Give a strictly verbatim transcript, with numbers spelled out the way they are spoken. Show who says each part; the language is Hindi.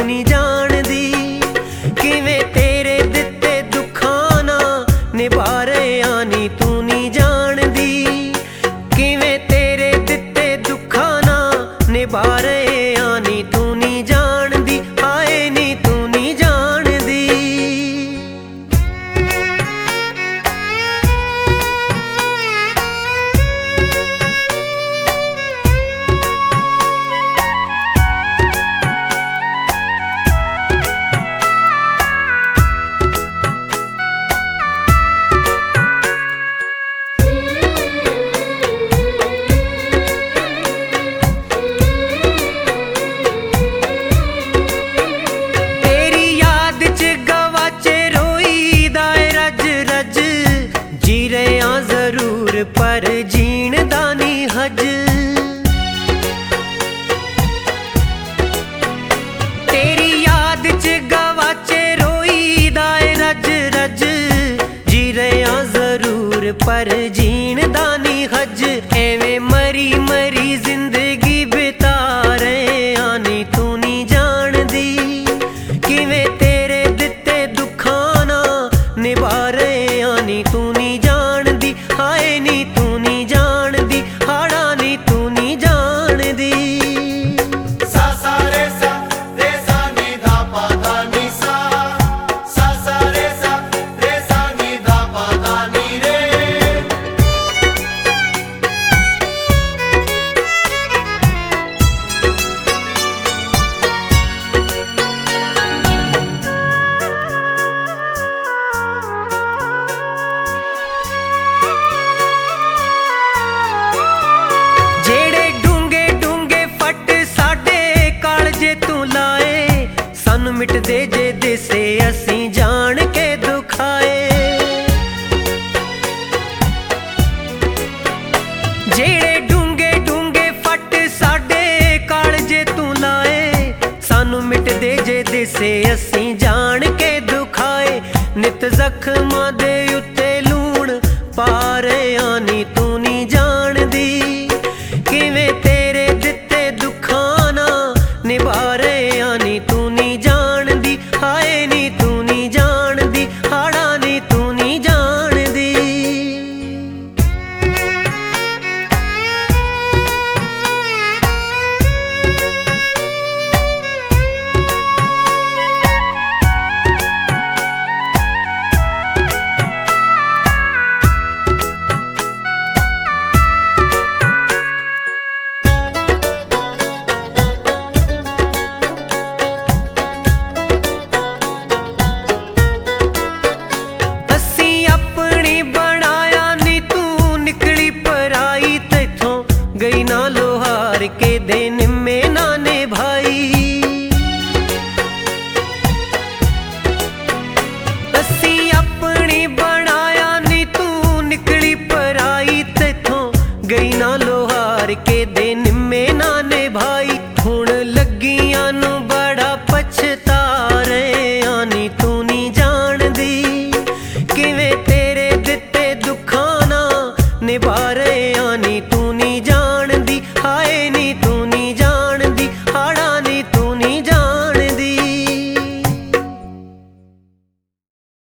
Speaker 1: नहीं जानदी, किवें तेरे दिते दुखां नाल निभा रहा नी तू नहीं जानदी, किवें तेरे दिते दुखां नाल निभा रहा नी तू नहीं जानदी, हाय नी तू नहीं जानदी। जरूर पर जीण दा नी हज, तेरी याद च गवाचे रोई दाए रज रज, जी रहा जरूर पर जीण दा नी हज, एवें मरी मरी जिंदगी बिता रहे नी तू नहीं जानदी, किवें तेरे दिते दुखां नाल निभा रहे नी तू नहीं जानदी, हाय नी तू नहीं जानदी, हाड़ा नी तू नहीं जानदी।
Speaker 2: सा सा रे सा रे सा नी धा पा धा नी सा, सा सा रे सा रे सा नी धा पा धा नी रे।
Speaker 1: मिट दे जे दिसे असी जान के दुखाए, जेड़े डूंगे डूंगे फट साडे कालजे तू लाए, सानू मिट दे जे दिसे असी जान के दुखाए, नित जख्मां दे उत्ते लूण पा रहा नी तू नहीं जानदी, किवें तेरे दिते दुखां नाल निभा रहा नी तू नहीं जानदी, हाय नी तू नहीं जानदी, हाड़ा नी तू नहीं जानदी। गई ना लोहार के दिन में ना निभाई, असी अपनी बनाया नी तू निकली पराई तेथों, गई ना लोहार के दिन में ना निभाई।